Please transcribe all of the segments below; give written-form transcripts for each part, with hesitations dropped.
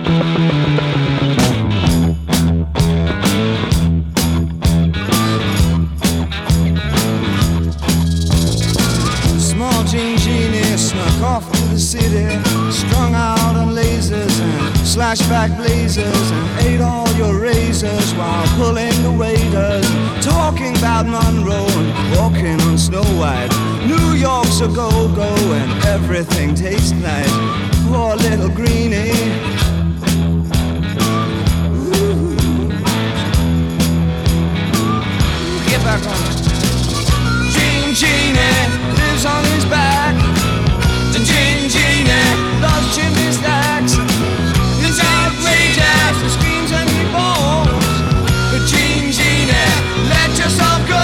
Small Jean Genie snuck off to the city, strung out on lasers and slashback blazers, and ate all your razors while pulling the waiters, talking about Monroe and walking on Snow White. New York's a go-go and everything tastes nice. Poor little greenie. Ooh. Get back on it. Jean Genie lives on his back. The Jean Genie loves chimney stacks. It's outrageous, he screams and he moans. But Jean Genie, let yourself go.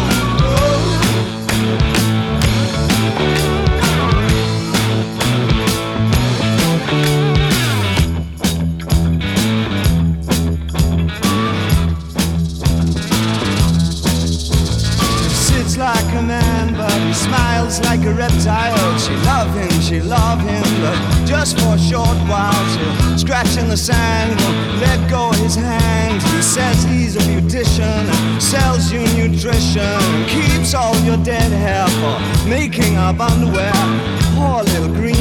Like a man, but he smiles like a reptile. She love him, but just for a short while. She'll scratch in the sand, won't let go of his hand. He says he's a beautician and sells you nutrition, keeps all your dead hair for making up underwear. Poor little green.